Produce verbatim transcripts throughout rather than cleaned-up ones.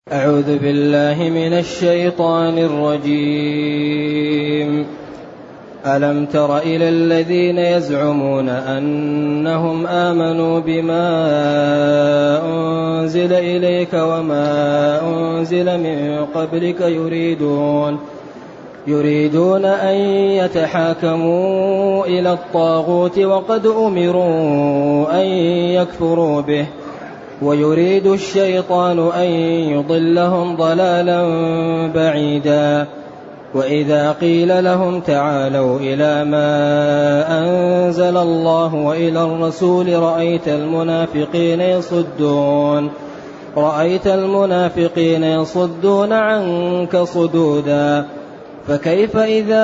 أعوذ بالله من الشيطان الرجيم. ألم تر إلى الذين يزعمون أنهم آمنوا بما أنزل إليك وما أنزل من قبلك يريدون يريدون أن يتحاكموا إلى الطاغوت وقد أمروا أن يكفروا به ويريد الشيطان أن يضلهم ضلالا بعيدا. وإذا قيل لهم تعالوا إلى ما أنزل الله وإلى الرسول رأيت المنافقين يصدون رأيت المنافقين يصدون عنك صدودا. فكيف إذا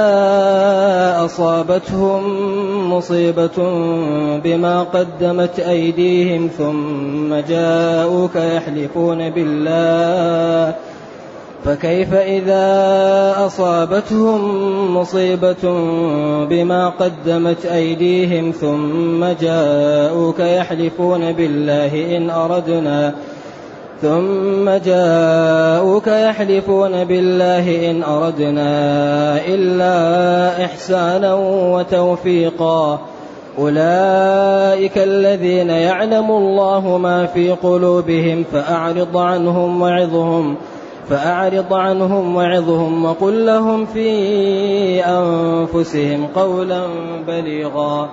أصابتهم مصيبة بما قدمت أيديهم ثم جاءوك يحلفون بالله فكيف إذا أصابتهم مصيبة بما قدمت أيديهم ثم جاءوك يحلفون بالله إن أردنا ثم جاءوك يحلفون بالله إن أردنا إلا إحسانا وتوفيقا. أولئك الذين يعلم الله ما في قلوبهم فأعرض عنهم وعظهم فأعرض عنهم وعظهم وقل لهم في أنفسهم قولا بليغا.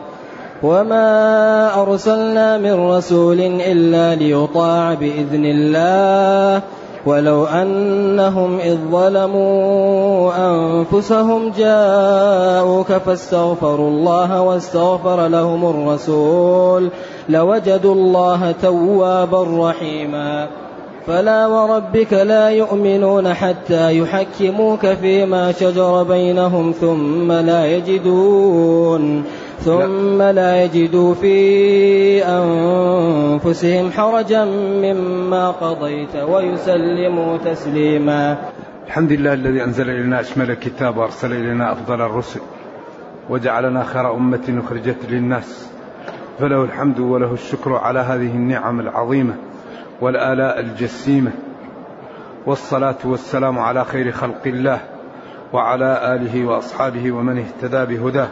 وما أرسلنا من رسول إلا ليطاع بإذن الله ولو أنهم إذ ظلموا أنفسهم جاءوك فاستغفروا الله واستغفر لهم الرسول لوجدوا الله توابا رحيما. فلا وربك لا يؤمنون حتى يحكموك فيما شجر بينهم ثم لا يجدون ثم لا يجدوا في أنفسهم حرجا مما قضيت ويسلموا تسليما. الحمد لله الذي أنزل إلينا أشمل الكتاب وأرسل إلينا أفضل الرسل وجعلنا خير أمة أخرجت للناس، فله الحمد وله الشكر على هذه النعم العظيمة والآلاء الجسيمة، والصلاة والسلام على خير خلق الله وعلى آله وأصحابه ومن اهتدى بهداه.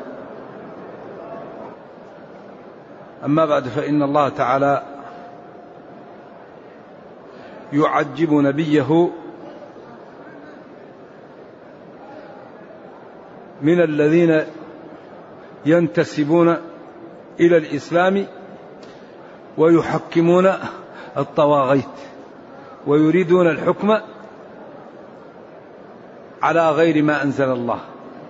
أما بعد، فإن الله تعالى يعجب نبيه من الذين ينتسبون إلى الإسلام ويحكمون الطواغيت ويريدون الحكم على غير ما أنزل الله.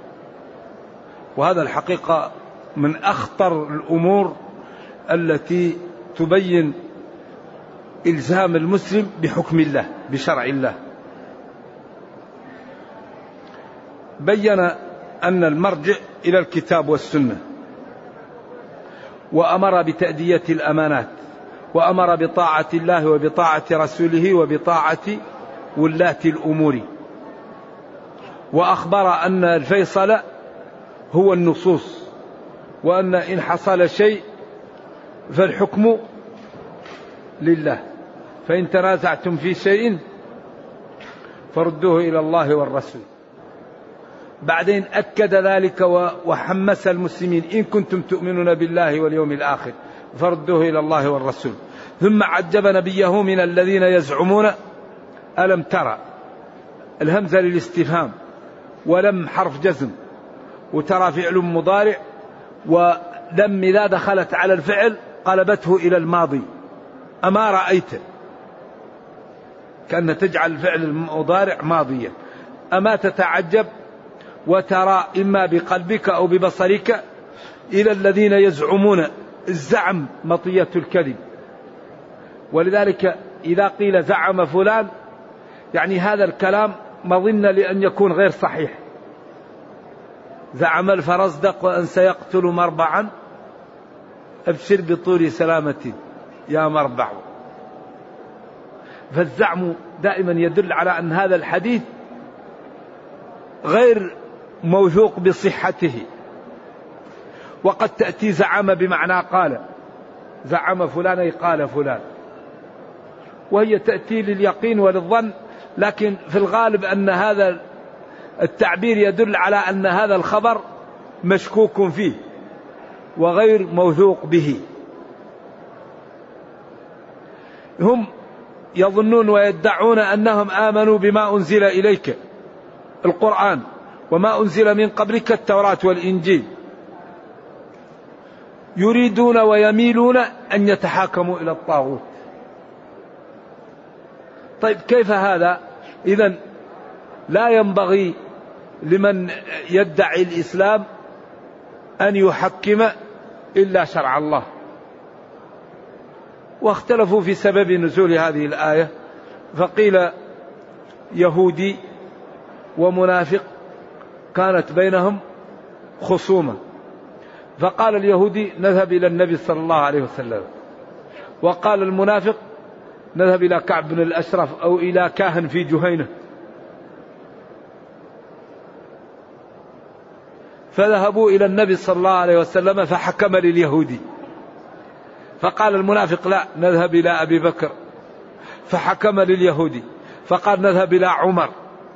وهذا الحقيقة من أخطر الأمور التي تبين إلزام المسلم بحكم الله بشرع الله. بين أن المرجع إلى الكتاب والسنة، وأمر بتأدية الأمانات، وأمر بطاعة الله وبطاعة رسوله وبطاعة ولاة الأمور، وأخبر أن الفيصل هو النصوص، وأن إن حصل شيء فالحكم لله، فإن تنازعتم في شيء فردوه إلى الله والرسول. بعدين أكد ذلك وحمس المسلمين: إن كنتم تؤمنون بالله واليوم الآخر فردوه إلى الله والرسول. ثم عجب نبيه من الذين يزعمون. ألم ترى، الهمزة للاستفهام، ولم حرف جزم، وترى فعل مضارع، ولم إذا دخلت على الفعل قلبته إلى الماضي. أما رأيت، كأن تجعل الفعل المضارع ماضيا. أما تتعجب، وترى إما بقلبك أو ببصرك إلى الذين يزعمون. الزعم مطية الكذب، ولذلك إذا قيل زعم فلان يعني هذا الكلام مظنة لأن يكون غير صحيح. زعم الفرزدق وأن سيقتل مربعا أبشر بطول سلامة يا مربع. فالزعم دائما يدل على أن هذا الحديث غير موثوق بصحته. وقد تأتي زعم بمعنى قال، زعم فلان أي قال فلان، وهي تأتي لليقين وللظن لكن في الغالب أن هذا التعبير يدل على أن هذا الخبر مشكوك فيه وغير موثوق به. هم يظنون ويدعون أنهم آمنوا بما أنزل إليك القرآن وما أنزل من قبلك التوراة والإنجيل، يريدون ويميلون أن يتحاكموا إلى الطاغوت. طيب كيف هذا؟ إذن لا ينبغي لمن يدعي الإسلام أن يحكم إلا شرع الله. واختلفوا في سبب نزول هذه الآية، فقيل يهودي ومنافق كانت بينهم خصومة، فقال اليهودي نذهب إلى النبي صلى الله عليه وسلم، وقال المنافق نذهب إلى كعب بن الأشرف أو إلى كاهن في جهينة. فذهبوا إلى النبي صلى الله عليه وسلم فحكم لليهودي، فقال المنافق لا نذهب إلى أبي بكر، فحكم لليهودي، فقال نذهب إلى عمر،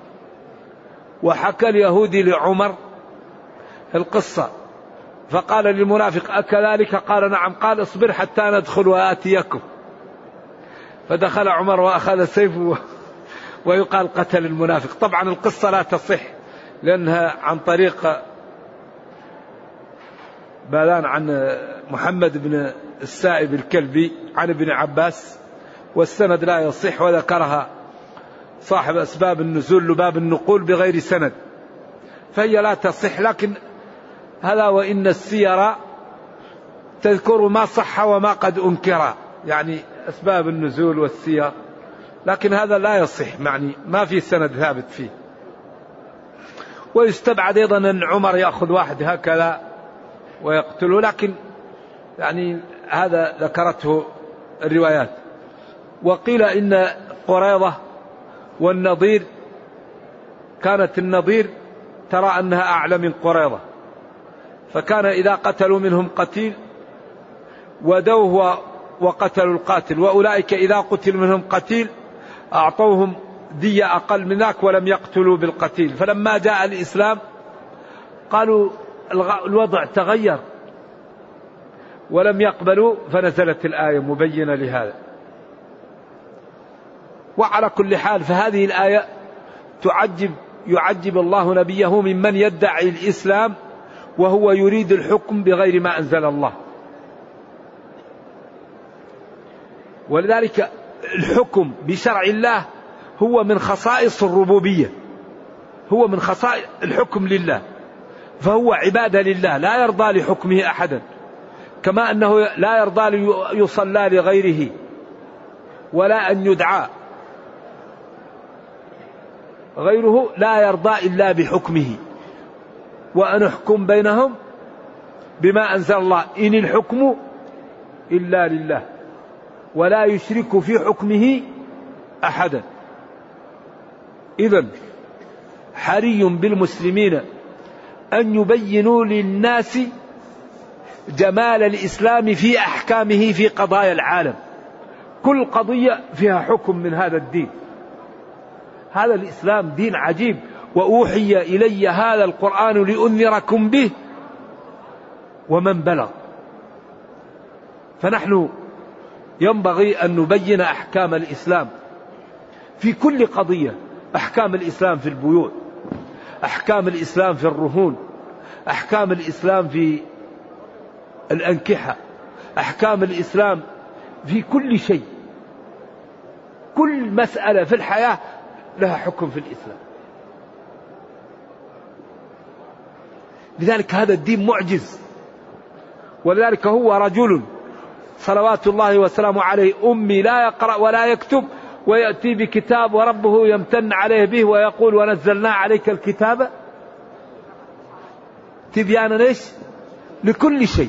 وحكى اليهودي لعمر القصة، فقال للمنافق أكذلك؟ قال نعم. قال اصبر حتى ندخل وآتيكم. فدخل عمر وأخذ سيفه ويقال قتل المنافق. طبعا القصة لا تصح لأنها عن طريق بلان عن محمد بن السائب الكلبي عن ابن عباس، والسند لا يصح، وذكرها صاحب أسباب النزول لباب النقول بغير سند، فهي لا تصح. لكن هذا وإن السير تذكر ما صح وما قد أنكر، يعني أسباب النزول والسير، لكن هذا لا يصح، يعني ما في سند ثابت فيه. ويستبعد أيضا أن عمر يأخذ واحد هكذا ويقتله، لكن يعني هذا ذكرته الروايات. وقيل إن قريظة والنضير، كانت النضير ترى أنها أعلى من قريظة، فكان إذا قتلوا منهم قتيل ودوه وقتلوا القاتل، وأولئك إذا قتل منهم قتيل أعطوهم دية أقل من ذاك ولم يقتلوا بالقتيل. فلما جاء الإسلام قالوا الوضع تغير ولم يقبلوا، فنزلت الآية مبينة لهذا. وعلى كل حال فهذه الآية تعجب يعجب الله نبيه ممن يدعي الإسلام وهو يريد الحكم بغير ما أنزل الله. ولذلك الحكم بشرع الله هو من خصائص الربوبية، هو من خصائص الحكم لله، فهو عبادة لله لا يرضى لحكمه أحدا، كما أنه لا يرضى يصلى لغيره ولا أن يدعى غيره، لا يرضى إلا بحكمه. وأن أحكم بينهم بما أنزل الله إن الحكم إلا لله ولا يشرك في حكمه أحدا. إذن حري بالمسلمين أن يبينوا للناس جمال الإسلام في أحكامه في قضايا العالم. كل قضية فيها حكم من هذا الدين. هذا الإسلام دين عجيب. وأوحي إلي هذا القرآن لأنذركم به ومن بلغ. فنحن ينبغي أن نبين أحكام الإسلام في كل قضية، أحكام الإسلام في البيوع، أحكام الإسلام في الرهون، أحكام الإسلام في الأنكحة، أحكام الإسلام في كل شيء. كل مسألة في الحياة لها حكم في الإسلام. لذلك هذا الدين معجز. ولذلك هو رجل صلوات الله وسلامه عليه أمي لا يقرأ ولا يكتب، ويأتي بكتاب وربه يمتن عليه به ويقول ونزلنا عليك الكتاب تبيانا ليش؟ لكل شيء.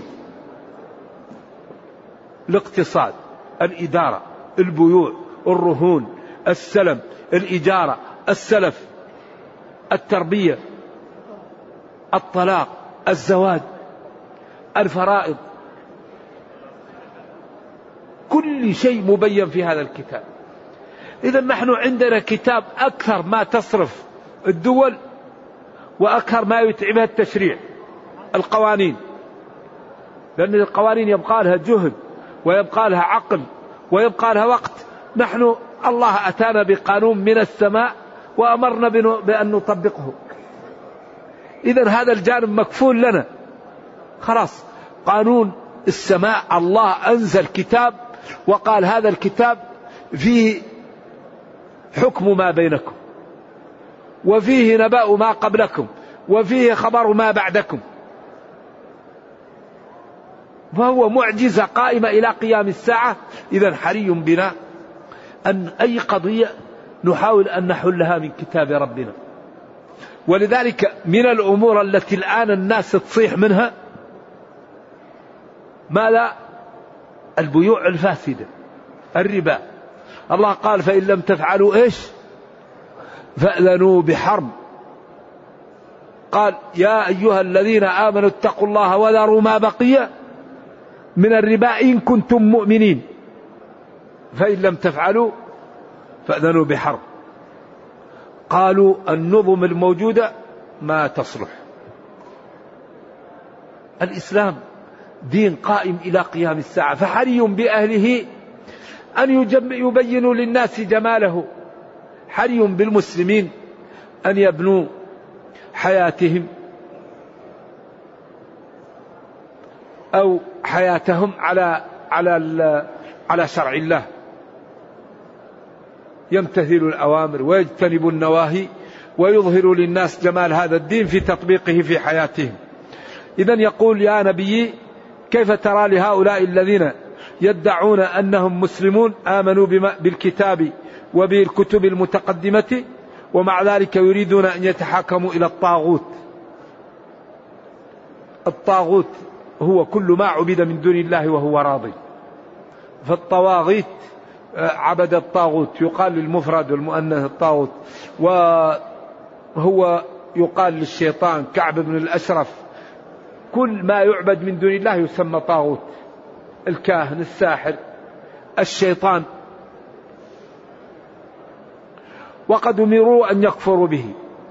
الاقتصاد، الإدارة، البيوع، الرهون، السلم، الإجارة، السلف، التربية، الطلاق، الزواج، الفرائض، كل شيء مبين في هذا الكتاب. إذا نحن عندنا كتاب أكثر ما تصرف الدول وأكثر ما يتعبها التشريع، القوانين، لأن القوانين يبقى لها جهد ويبقى لها عقل ويبقى لها وقت. نحن الله أتانا بقانون من السماء وأمرنا بأن نطبقه. إذن هذا الجانب مكفول لنا خلاص. قانون السماء، الله أنزل كتاب وقال هذا الكتاب فيه حكم ما بينكم، وفيه نبأ ما قبلكم، وفيه خبر ما بعدكم، فهو معجزة قائمة إلى قيام الساعة. إذن حري بنا أن أي قضية نحاول أن نحلها من كتاب ربنا. ولذلك من الأمور التي الآن الناس تصيح منها ماذا؟ البيوع الفاسدة، الربا. الله قال فإن لم تفعلوا إيش؟ فأذنوا بحرب. قال يا أيها الذين آمنوا اتقوا الله وذروا ما بقي من الربا إن كنتم مؤمنين، فإن لم تفعلوا فأذنوا بحرب. قالوا النظم الموجودة ما تصلح. الإسلام دين قائم إلى قيام الساعة، فحري بأهله أن يبينوا للناس جماله. حري بالمسلمين أن يبنوا حياتهم أو حياتهم على على على شرع الله، يمتثلوا الأوامر ويجتنبوا النواهي ويظهروا للناس جمال هذا الدين في تطبيقه في حياتهم. إذن يقول يا نبي كيف ترى لهؤلاء الذين يدعون أنهم مسلمون آمنوا بالكتاب وبالكتب المتقدمة ومع ذلك يريدون أن يتحاكموا إلى الطاغوت. الطاغوت هو كل ما عبد من دون الله وهو راضي. فالطواغيت عبد الطاغوت، يقال للمفرد والمؤنث الطاغوت، وهو يقال للشيطان كعب بن الأشرف. كل ما يعبد من دون الله يسمى طاغوت، الكاهن، الساحر، الشيطان. وقد أمروا أن يكفروا به،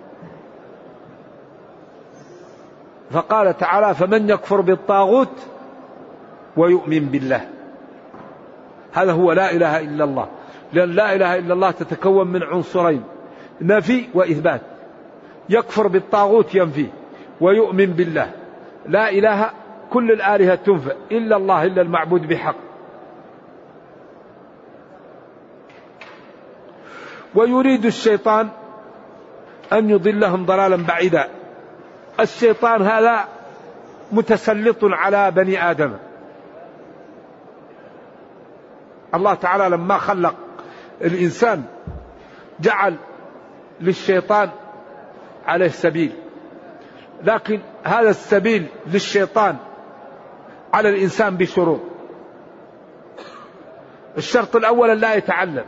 فقال تعالى فمن يكفر بالطاغوت ويؤمن بالله. هذا هو لا إله إلا الله، لأن لا إله إلا الله تتكون من عنصرين، نفي وإثبات. يكفر بالطاغوت ينفي، ويؤمن بالله. لا إله كل الآلهة تنفى إلا الله، إلا المعبود بحق. ويريد الشيطان أن يضلهم ضلالا بعيدا. الشيطان هذا متسلط على بني آدم. الله تعالى لما خلق الإنسان جعل للشيطان عليه سبيل، لكن هذا السبيل للشيطان على الإنسان بشروط. الشرط الأول أن لا يتعلم،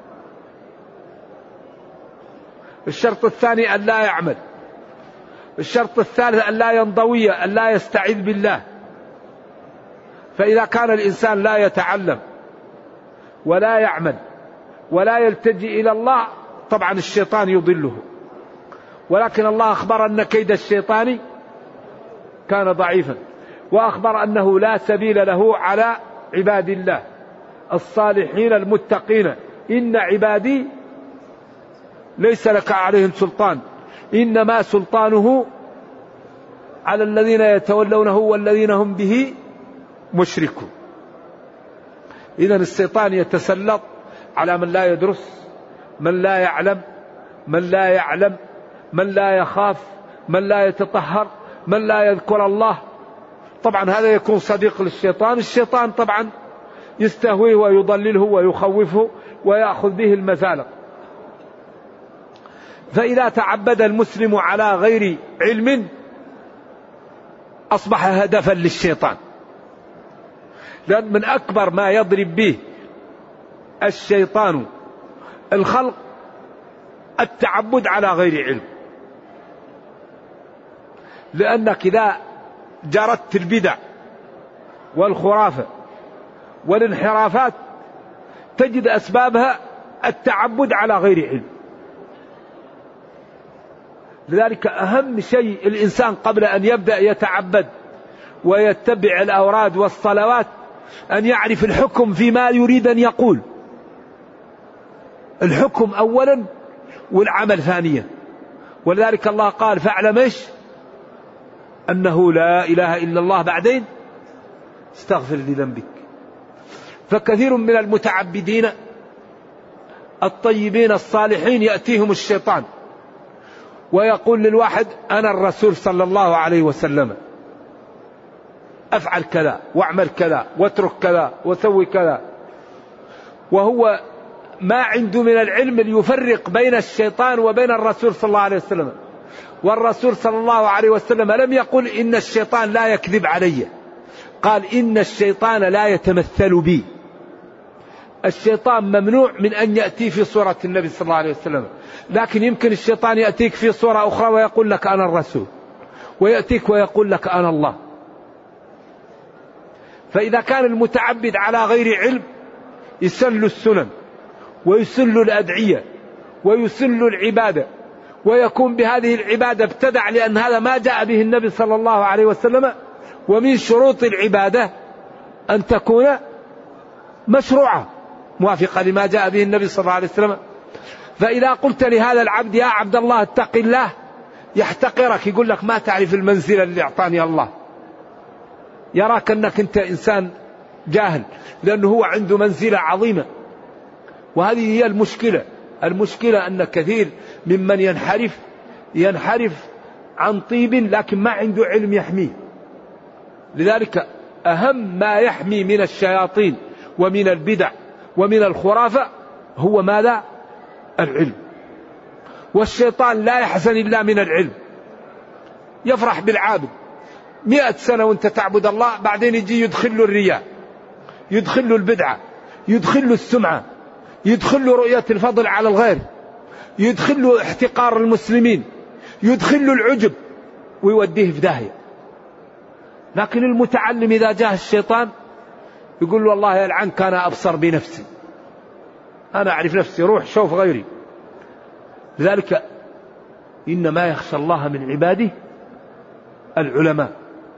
الشرط الثاني أن لا يعمل، الشرط الثالث أن لا ينضوي، أن لا يستعيذ بالله. فإذا كان الإنسان لا يتعلم ولا يعمل ولا يلتجئ إلى الله، طبعا الشيطان يضله. ولكن الله أخبر أن كيد الشيطان كان ضعيفا، وأخبر أنه لا سبيل له على عباد الله الصالحين المتقين. إن عبادي ليس لك عليهم سلطان، إنما سلطانه على الذين يتولونه والذين هم به مشركون. إذن الشيطان يتسلط على من لا يدرس، من لا يعلم، من لا يعلم، من لا يخاف، من لا يتطهر، من لا يذكر الله. طبعا هذا يكون صديق للشيطان. الشيطان طبعا يستهويه ويضلله ويخوفه ويأخذ به المزالق. فإذا تعبد المسلم على غير علم أصبح هدفا للشيطان. لأن من أكبر ما يضرب به الشيطان الخلق التعبد على غير علم. لأنك إذا جرت البدع والخرافة والانحرافات تجد أسبابها التعبد على غير علم. لذلك أهم شيء الإنسان قبل أن يبدأ يتعبد ويتبع الأوراد والصلوات أن يعرف الحكم فيما يريد أن يقول. الحكم أولا والعمل ثانيا. ولذلك الله قال فاعلم ايش؟ أنه لا إله إلا الله، بعدين استغفر لذنبك. فكثير من المتعبدين الطيبين الصالحين يأتيهم الشيطان ويقول للواحد أنا الرسول صلى الله عليه وسلم، أفعل كذا واعمل كذا واترك كذا وسوي كذا، وهو ما عنده من العلم ليفرق بين الشيطان وبين الرسول صلى الله عليه وسلم. والرسول صلى الله عليه وسلم لم يقل إن الشيطان لا يكذب علي، قال إن الشيطان لا يتمثل بي. الشيطان ممنوع من أن يأتي في صورة النبي صلى الله عليه وسلم، لكن يمكن الشيطان يأتيك في صورة أخرى ويقول لك أنا الرسول، ويأتيك ويقول لك أنا الله. فإذا كان المتعبد على غير علم يسل السنن ويسل الأدعية ويسل العبادة، ويكون بهذه العبادة ابتدع، لأن هذا ما جاء به النبي صلى الله عليه وسلم. ومن شروط العبادة أن تكون مشروعة موافقة لما جاء به النبي صلى الله عليه وسلم. فإذا قلت لهذا العبد يا عبد الله اتق الله، يحتقرك، يقول لك ما تعرف المنزلة اللي أعطاني الله، يراك أنك أنت إنسان جاهل، لأنه هو عنده منزلة عظيمة. وهذه هي المشكلة. المشكلة أن كثير ممن ينحرف ينحرف عن طيب لكن ما عنده علم يحميه. لذلك أهم ما يحمي من الشياطين ومن البدع ومن الخرافة هو ماذا؟ العلم. والشيطان لا يحزن إلا من العلم. يفرح بالعابد مئة سنة وانت تعبد الله، بعدين يجي يدخل له الرياء، يدخل له البدعة، يدخل له السمعة، يدخل له رؤية الفضل على الغير، يدخل له احتقار المسلمين، يدخل له العجب، ويوديه في داهية. لكن المتعلم إذا جاء الشيطان يقول له والله يلعنك أنا أبصر بنفسي، أنا أعرف نفسي، روح شوف غيري. لذلك إنما يخشى الله من عباده العلماء.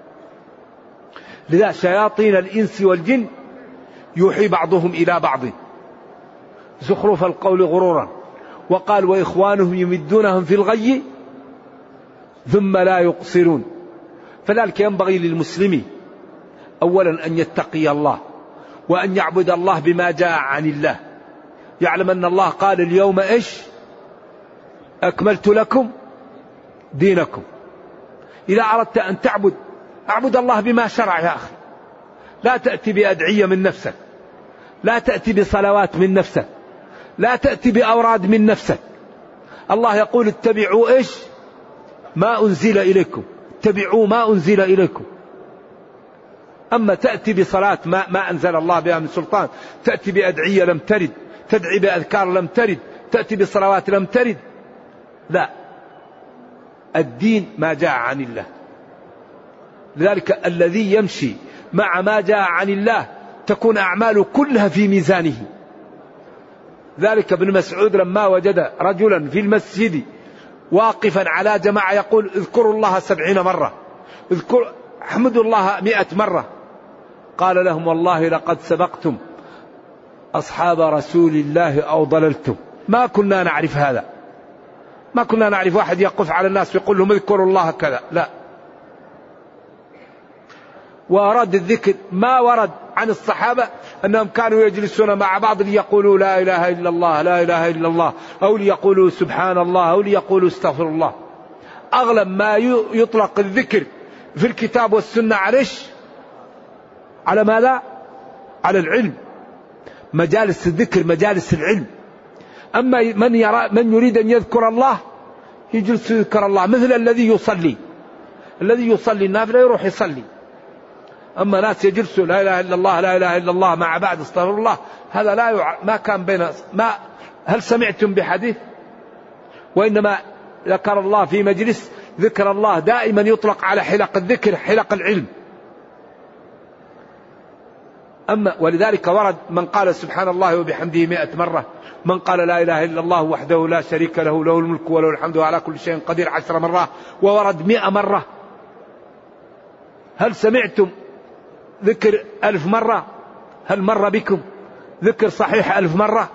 لذا شياطين الإنس والجن يوحي بعضهم إلى بعض زخرف القول غرورا، وقال وإخوانهم يمدونهم في الغي ثم لا يقصرون. فذلك ينبغي للمسلم أولا أن يتقي الله وأن يعبد الله بما جاء عن الله، يعلم أن الله قال اليوم إيش؟ أكملت لكم دينكم. إذا أردت أن تعبد أعبد الله بما شرع يا أخي، لا تأتي بأدعية من نفسك، لا تأتي بصلوات من نفسك، لا تأتي بأوراد من نفسك. الله يقول اتبعوا إيش؟ ما أنزل إليكم، اتبعوا ما أنزل إليكم. أما تأتي بصلاة ما, ما أنزل الله بها من سلطان، تأتي بأدعية لم ترد، تدعي بأذكار لم ترد، تأتي بصلوات لم ترد، لا، الدين ما جاء عن الله. لذلك الذي يمشي مع ما جاء عن الله تكون أعماله كلها في ميزانه. ذلك ابن مسعود لما وجد رجلا في المسجد واقفا على جماعة يقول اذكروا الله سبعين مرة، اذكر احمدوا الله مئة مرة، قال لهم والله لقد سبقتم أصحاب رسول الله أو ضللتم، ما كنا نعرف هذا، ما كنا نعرف واحد يقف على الناس ويقول لهم اذكروا الله كذا، لا. وأراد الذكر ما ورد عن الصحابة أنهم كانوا يجلسون مع بعض ليقولوا لا إله إلا الله لا إله إلا الله، أو ليقولوا سبحان الله، أو ليقولوا استغفر الله. أغلب ما يطلق الذكر في الكتاب والسنة عليش على ماذا؟ على العلم، مجالس الذكر مجالس العلم. أما من يرى من يريد أن يذكر الله يجلس يذكر الله، مثل الذي يصلي، الذي يصلي النافلة يروح يصلي. أما ناس يجلسوا لا إله إلا الله لا إله إلا الله مع بعض استغفر الله، هذا لا يع... ما كان بين ما هل سمعتم بحديث؟ وإنما ذكر الله في مجلس، ذكر الله دائما يطلق على حلق الذكر حلق العلم. أما ولذلك ورد من قال سبحان الله وبحمده مئة مرة، من قال لا إله إلا الله وحده لا شريك له له الملك وله الحمد وعلى كل شيء قدير عشر مرات، وورد مئة مرة. هل سمعتم ذكر ألف مرة؟ هل مر بكم ذكر صحيح ألف مرة؟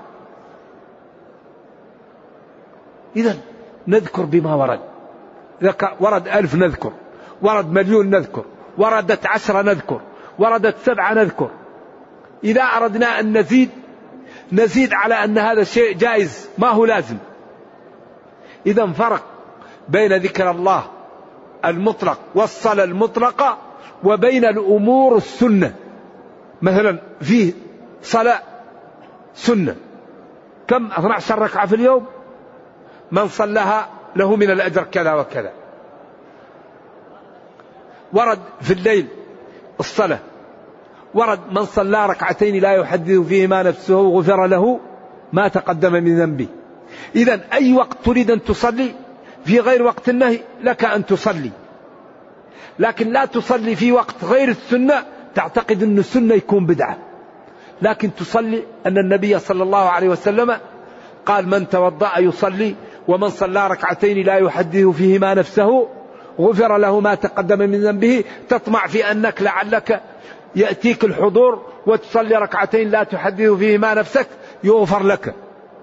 إذن نذكر بما ورد. ورد ألف نذكر، ورد مليون نذكر، وردت عشرة نذكر، وردت سبعة نذكر. إذا أردنا أن نزيد نزيد على أن هذا الشيء جائز، ما هو لازم. إذن فرق بين ذكر الله المطلق والصلاة المطلقة وبين الأمور السنة. مثلا فيه صلاة سنة كم؟ اثنتا عشرة ركعة في اليوم، من صلىها له من الأجر كذا وكذا. ورد في الليل الصلاة، ورد من صلى ركعتين لا يحدث فيهما نفسه غفر له ما تقدم من ذنبه. إذن أي وقت تريد أن تصلي في غير وقت النهي لك أن تصلي، لكن لا تصلي في وقت غير السنة تعتقد أن السنة يكون بدعة. لكن تصلي أن النبي صلى الله عليه وسلم قال من توضأ يصلي ومن صلى ركعتين لا يحدث فيهما نفسه غفر له ما تقدم من ذنبه. تطمع في أنك لعلك يأتيك الحضور وتصلي ركعتين لا تحدث فيهما نفسك يغفر لك.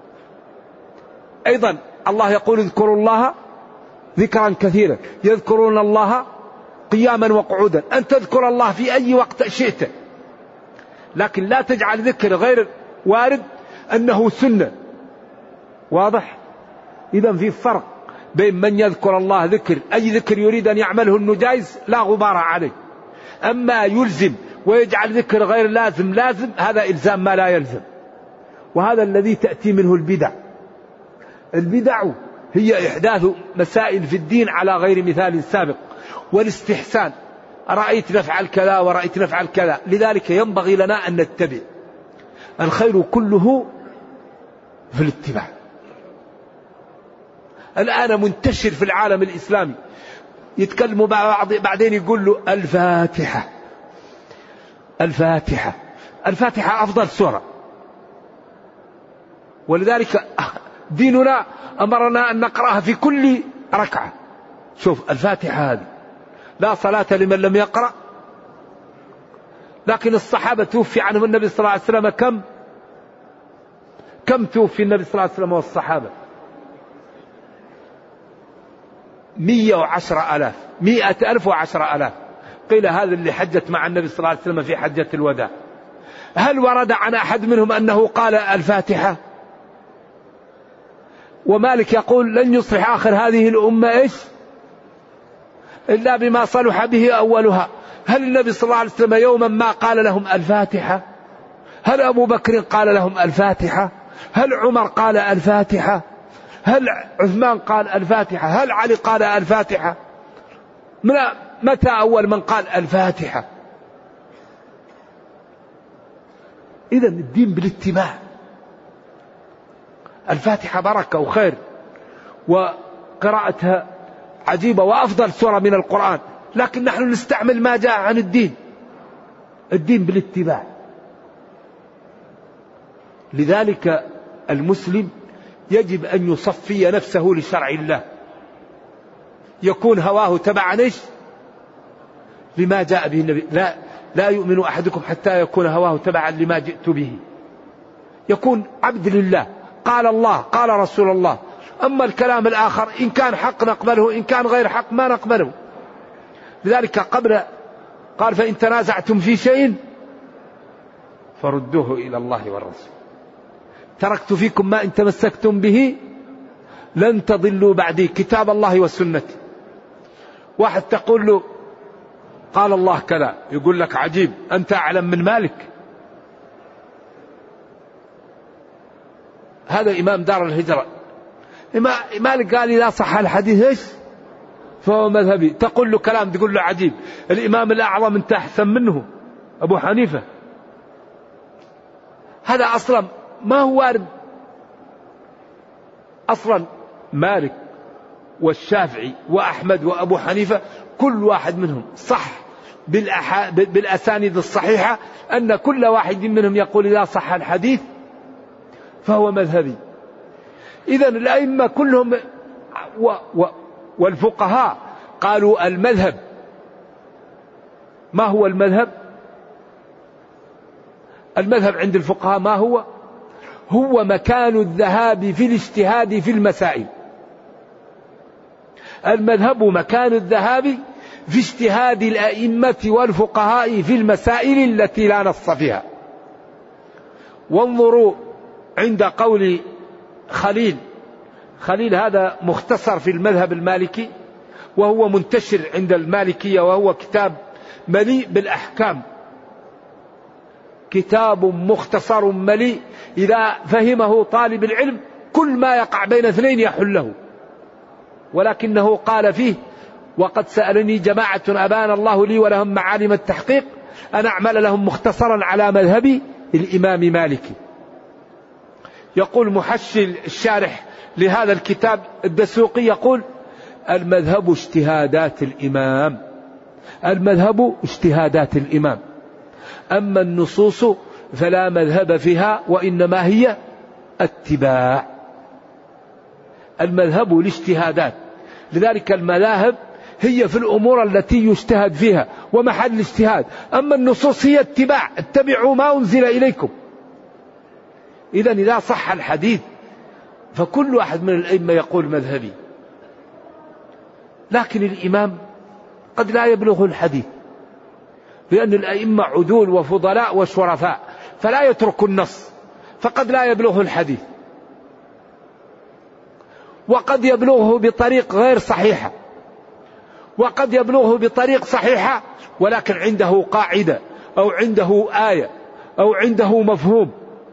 أيضا الله يقول اذكروا الله ذكرا كثيرا، يذكرون الله قياما وقعودا. أن تذكر الله في أي وقت شئت، لكن لا تجعل ذكر غير وارد أنه سنة. واضح؟ إذا في فرق بين من يذكر الله ذكر أي ذكر يريد أن يعمله أنه جائز لا غبار عليه، أما يلزم ويجعل ذكر غير لازم لازم، هذا إلزام ما لا يلزم. وهذا الذي تأتي منه البدع. البدع هي إحداث مسائل في الدين على غير مثال سابق، والاستحسان رأيت نفعل كذا ورأيت نفعل كذا. لذلك ينبغي لنا أن نتبع. الخير كله في الاتباع. الآن منتشر في العالم الإسلامي يتكلموا بعض بعدين يقول له الفاتحة الفاتحة الفاتحة أفضل سورة، ولذلك ديننا أمرنا أن نقرأها في كل ركعة. شوف الفاتحة هذه لا صلاة لمن لم يقرأ. لكن الصحابة توفي عنهم النبي صلى الله عليه وسلم كم كم توفي النبي صلى الله عليه وسلم والصحابة؟ مية وعشرة ألاف، مئة ألف وعشرة ألاف. قيل هذا اللي حجت مع النبي صلى الله عليه وسلم في حجة الوداع. هل ورد عن أحد منهم أنه قال الفاتحة؟ ومالك يقول لن يصلح آخر هذه الأمة إيش إلا بما صلح به أولها. هل النبي صلى الله عليه وسلم يوما ما قال لهم الفاتحة؟ هل أبو بكر قال لهم الفاتحة؟ هل عمر قال الفاتحة؟ هل عثمان قال الفاتحة؟ هل علي قال الفاتحة؟ من متى أول من قال الفاتحة؟ إذن الدين بالاتباع. الفاتحة بركة وخير وقراءتها عجيبة وأفضل سورة من القرآن، لكن نحن نستعمل ما جاء عن الدين. الدين بالاتباع. لذلك المسلم يجب أن يصفي نفسه لشرع الله، يكون هواه تبعا ايش لما جاء به النبي. لا لا يؤمن أحدكم حتى يكون هواه تبعا لما جئت به. يكون عبد لله، قال الله قال رسول الله. أما الكلام الآخر إن كان حق نقبله، إن كان غير حق ما نقبله. لذلك قبل قال فإن تنازعتم في شيء فردوه إلى الله والرسول. تركت فيكم ما إن تمسكتم به لن تضلوا بعدي، كتاب الله وسنتي. واحد تقول له قال الله كذا، يقول لك عجيب أنت أعلم من مالك. هذا إمام دار الهجرة. مالك قال إذا صح الحديث إيش فهو مذهبي. تقول له كلام تقول له عجيب. الإمام الأعظم أنت أحسن منه أبو حنيفة. هذا أصلا ما هو وارد. أصلا مالك والشافعي وأحمد وأبو حنيفة كل واحد منهم صح بالأسانيد الصحيحة أن كل واحد منهم يقول إذا صح الحديث فهو مذهبي. إذن الأئمة كلهم و و والفقهاء قالوا المذهب. ما هو المذهب؟ المذهب عند الفقهاء ما هو؟ هو مكان الذهاب في الاجتهاد في المسائل. المذهب مكان الذهاب في اجتهاد الأئمة والفقهاء في المسائل التي لا نص فيها. وانظروا عند قول خليل، خليل هذا مختصر في المذهب المالكي وهو منتشر عند المالكية، وهو كتاب مليء بالأحكام، كتاب مختصر مليء إذا فهمه طالب العلم كل ما يقع بين اثنين يحله. ولكنه قال فيه: وقد سألني جماعة أبان الله لي ولهم معالم التحقيق أن أعمل لهم مختصرا على مذهب الإمام مالك. يقول محشي الشارح لهذا الكتاب الدسوقي، يقول: المذهب اجتهادات الإمام، المذهب اجتهادات الإمام، أما النصوص فلا مذهب فيها وإنما هي اتباع. المذهب الاجتهادات، لذلك المذاهب هي في الأمور التي يجتهد فيها ومحل الاجتهاد، أما النصوص هي اتباع، اتبعوا ما أنزل إليكم. إذا إذا صح الحديث فكل واحد من الأئمة يقول مذهبي، لكن الإمام قد لا يبلغ الحديث، لأن الأئمة عدول وفضلاء وشرفاء فلا يترك النص، فقد لا يبلغه الحديث، وقد يبلغه بطريق غير صحيحة، وقد يبلغه بطريق صحيحة ولكن عنده قاعدة أو عنده آية أو عنده مفهوم.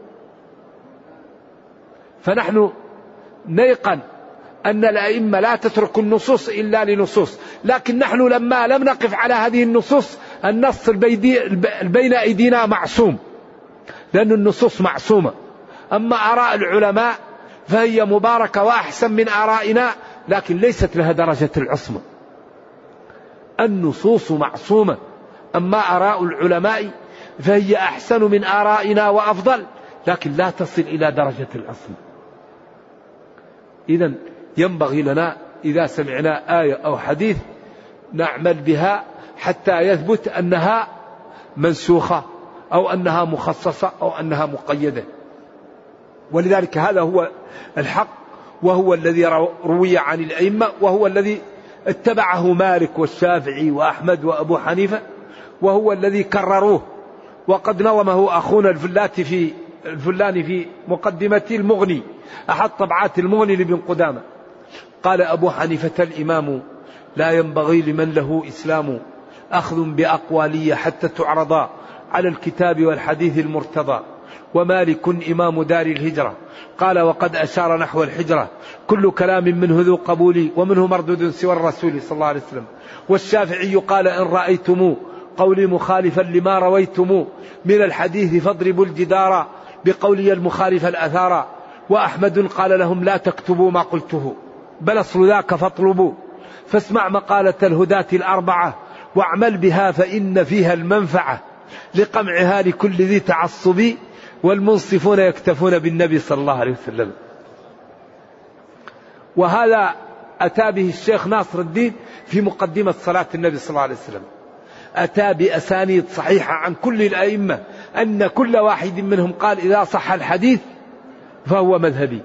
فنحن نيقن أن الأئمة لا تترك النصوص إلا لنصوص، لكن نحن لما لم نقف على هذه النصوص، النص بين أيدينا معصوم، لأن النصوص معصومة. أما آراء العلماء فهي مباركة وأحسن من آرائنا، لكن ليست لها درجة العصمة. النصوص معصومة، أما آراء العلماء فهي أحسن من آرائنا وأفضل، لكن لا تصل إلى درجة العصمة. إذن ينبغي لنا إذا سمعنا آية أو حديث نعمل بها حتى يثبت أنها منسوخة أو أنها مخصصة أو أنها مقيدة. ولذلك هذا هو الحق، وهو الذي روي عن الأئمة، وهو الذي اتبعه مالك والشافعي وأحمد وأبو حنيفة، وهو الذي كرروه. وقد نظمه أخونا الفلاتي في الفلاني في مقدمة المغني، أحد طبعات المغني لابن قدامة، قال: أبو حنيفة الإمام لا ينبغي لمن له إسلام أخذ بأقوالي حتى تعرضا على الكتاب والحديث المرتضى، ومالك إمام دار الهجرة قال وقد أشار نحو الحجرة كل كلام منه ذو قبول ومنه مردود سوى الرسول صلى الله عليه وسلم، والشافعي قال إن رأيتم قولي مخالفا لما رويتم من الحديث فاضربوا الجدار بقولي المخالف الأثار، وأحمد قال لهم لا تكتبوا ما قلته بل أصل ذاك فاطلبوا، فاسمع مقالة الهداة الأربعة واعمل بها فإن فيها المنفعة لقمعها لكل ذي تعصب، والمنصفون يكتفون بالنبي صلى الله عليه وسلم. وهذا أتى به الشيخ ناصر الدين في مقدمة صلاة النبي صلى الله عليه وسلم، أتى بأسانيد صحيحة عن كل الأئمة أن كل واحد منهم قال إذا صح الحديث فهو مذهبي.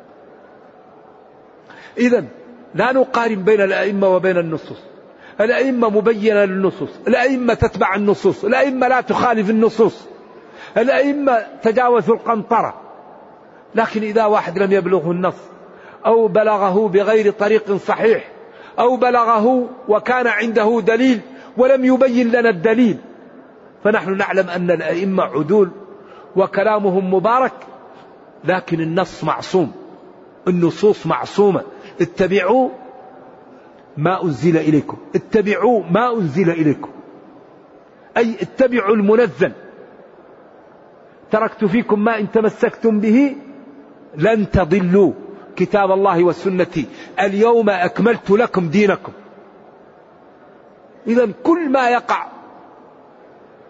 إذن لا نقارن بين الأئمة وبين النصوص، الأئمة مبينة للنصوص، الأئمة تتبع النصوص، الأئمة لا تخالف النصوص، الأئمة تجاوزوا القنطرة. لكن إذا واحد لم يبلغه النص أو بلغه بغير طريق صحيح أو بلغه وكان عنده دليل ولم يبين لنا الدليل، فنحن نعلم أن الأئمة عدول وكلامهم مبارك، لكن النص معصوم، النصوص معصومة. اتبعوا ما أنزل إليكم، اتبعوا ما أنزل إليكم، أي اتبعوا المنزل. تركت فيكم ما إن تمسكتم به لن تضلوا كتاب الله والسنة اليوم أكملت لكم دينكم. إذن كل ما يقع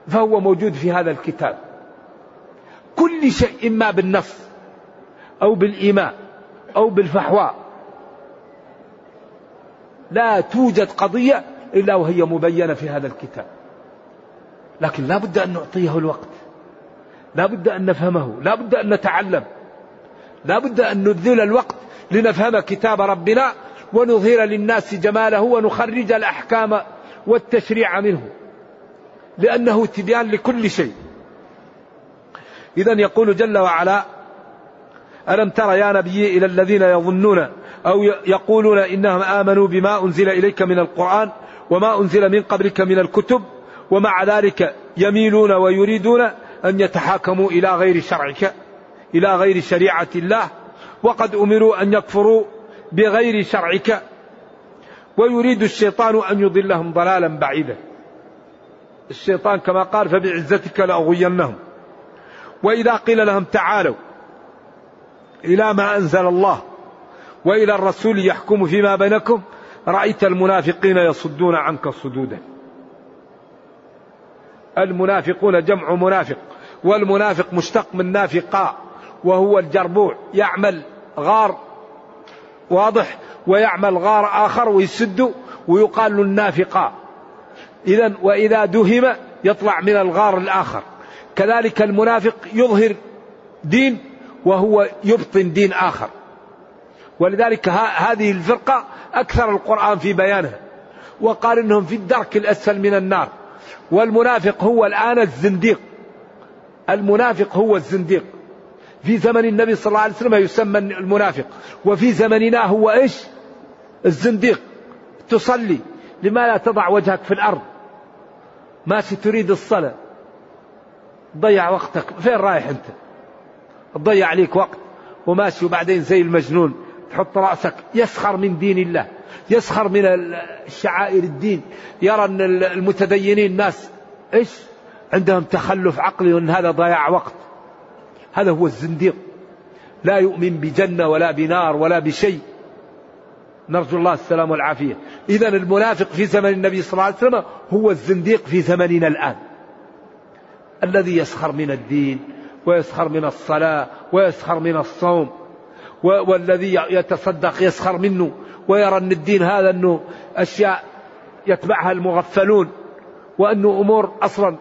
فهو موجود في هذا الكتاب. كل شيء إما بالنص أو بالإيماء أو بالفحواء، لا توجد قضية إلا وهي مبينة في هذا الكتاب. لكن لا بد أن نعطيه الوقت، لا بد أن نفهمه، لا بد أن نتعلم، لا بد أن نبذل الوقت لنفهم كتاب ربنا ونظهر للناس جماله ونخرج الأحكام والتشريع منه، لأنه تبيان لكل شيء. إذن يقول جل وعلا: ألم تر يا نبي إلى الذين يظنون أو يقولون إنهم آمنوا بما أنزل إليك من القرآن وما أنزل من قبلك من الكتب ومع ذلك يميلون ويريدون أن يتحاكموا إلى غير شرعك، إلى غير شريعة الله، وقد أمروا أن يكفروا بغير شرعك، ويريد الشيطان أن يضلهم ضلالا بعيدا. الشيطان كما قال: فبعزتك لأغوينهم. وإذا قيل لهم تعالوا إلى ما أنزل الله وإلى الرسول يحكم فيما بينكم رأيت المنافقين يصدون عنك صدودا. المنافقون جمع منافق، والمنافق مشتق من نافقا، وهو الجربوع، يعمل غار واضح ويعمل غار آخر ويسد ويقال له النافقا. إذن وإذا دهم يطلع من الغار الآخر. كذلك المنافق يظهر دين وهو يبطن دين آخر. ولذلك هذه الفرقة أكثر القرآن في بيانها، وقال إنهم في الدرك الأسفل من النار. والمنافق هو الآن الزنديق، المنافق هو الزنديق. في زمن النبي صلى الله عليه وسلم يسمى المنافق، وفي زمننا هو إيش؟ الزنديق. تصلي لما لا تضع وجهك في الأرض، ماشي تريد الصلاة، ضيع وقتك، فين رايح أنت؟ تضيع عليك وقت وماشي، وبعدين زي المجنون تحط رأسك. يسخر من دين الله، يسخر من الشعائر الدين، يرى أن المتدينين الناس إيش عندهم تخلف عقلي وأن هذا ضياع وقت. هذا هو الزنديق، لا يؤمن بجنة ولا بنار ولا بشيء، نرجو الله السلام والعافية. إذن المنافق في زمن النبي صلى الله عليه وسلم هو الزنديق في زمننا الآن، الذي يسخر من الدين ويسخر من الصلاة ويسخر من الصوم، والذي يتصدق يسخر منه، ويرى أن الدين هذا أنه أشياء يتبعها المغفلون، وأنه أمور أصلا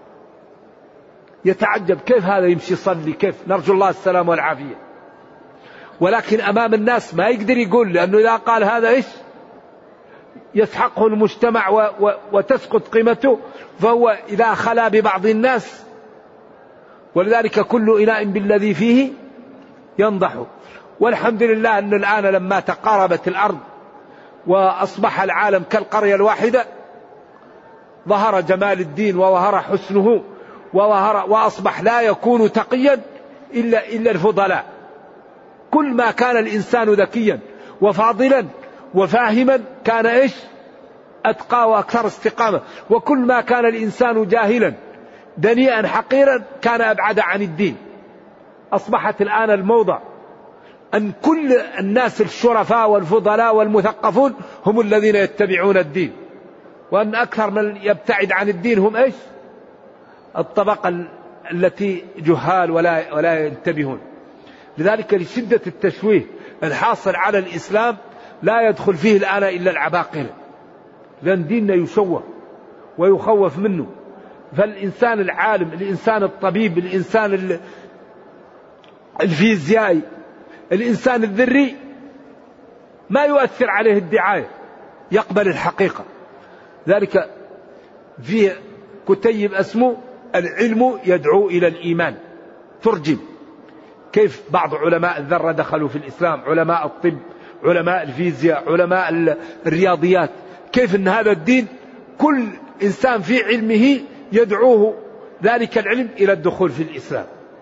يتعجب كيف هذا يمشي يصلي، كيف، نرجو الله السلام والعافية. ولكن أمام الناس ما يقدر يقول، لأنه إذا قال هذا إيش يسحقه المجتمع و و وتسقط قيمته، فهو إذا خلا ببعض الناس. ولذلك كل إناء بالذي فيه ينضح. والحمد لله أن الآن لما تقاربت الأرض وأصبح العالم كالقرية الواحدة ظهر جمال الدين وظهر حسنه وظهر، وأصبح لا يكون تقيا إلا, إلا الفضلاء. كل ما كان الإنسان ذكيا وفاضلا وفاهما كان إيش أتقى وأكثر استقامة، وكل ما كان الإنسان جاهلا دنيئا حقيرا كان أبعد عن الدين. أصبحت الآن الموضة أن كل الناس الشرفاء والفضلاء والمثقفون هم الذين يتبعون الدين، وأن أكثر من يبتعد عن الدين هم إيش الطبقة التي جهال ولا, ولا ينتبهون. لذلك لشدة التشويه الحاصل على الإسلام لا يدخل فيه الآن إلا العباقرة، لأن ديننا يشوه ويخوف منه. فالإنسان العالم، الإنسان الطبيب، الإنسان الفيزيائي، الإنسان الذري ما يؤثر عليه الدعاية، يقبل الحقيقة. ذلك في كتيب اسمه العلم يدعو إلى الإيمان، ترجم كيف بعض علماء الذرة دخلوا في الإسلام، علماء الطب، علماء الفيزياء، علماء الرياضيات، كيف أن هذا الدين كل إنسان في علمه يدعوه ذلك العلم إلى الدخول في الإسلام.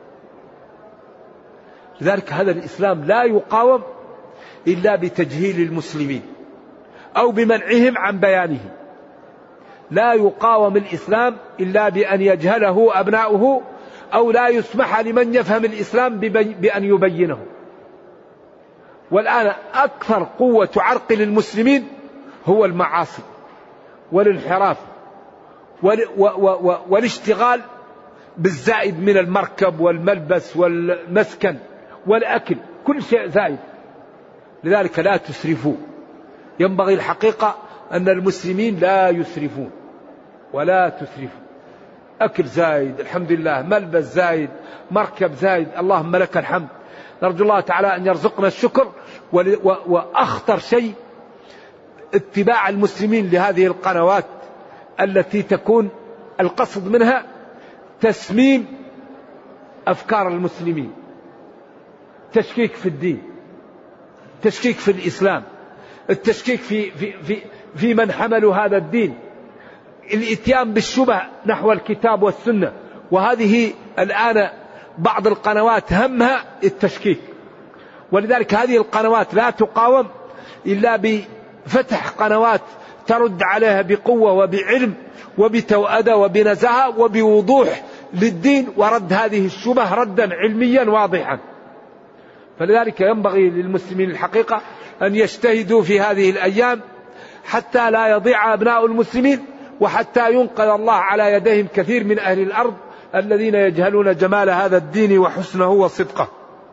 لذلك هذا الإسلام لا يقاوم إلا بتجهيل المسلمين أو بمنعهم عن بيانه. لا يقاوم الإسلام إلا بأن يجهله أبناؤه، أو لا يسمح لمن يفهم الإسلام بأن يبينه. والآن أكثر قوة تعرقل المسلمين هو المعاصي والانحراف والاشتغال بالزائد من المركب والملبس والمسكن والأكل، كل شيء زائد. لذلك لا تسرفوا. ينبغي الحقيقة أن المسلمين لا يسرفون ولا تسرفوا. أكل زايد الحمد لله، ملبس زايد، مركب زايد، اللهم لك الحمد. نرجو الله تعالى أن يرزقنا الشكر. وأخطر شيء اتباع المسلمين لهذه القنوات التي تكون القصد منها تسميم أفكار المسلمين، تشكيك في الدين، تشكيك في الإسلام، التشكيك في, في, في, في من حملوا هذا الدين، الاتيان بالشبه نحو الكتاب والسنة. وهذه الآن بعض القنوات همها التشكيك، ولذلك هذه القنوات لا تقاوم إلا بفتح قنوات ترد عليها بقوة وبعلم وبتوأدة وبنزاهة وبوضوح للدين، ورد هذه الشبه ردا علميا واضحا. فلذلك ينبغي للمسلمين الحقيقة أن يجتهدوا في هذه الأيام حتى لا يضيع أبناء المسلمين، وحتى ينقذ الله على يديهم كثير من أهل الأرض الذين يجهلون جمال هذا الدين وحسنه وصدقه.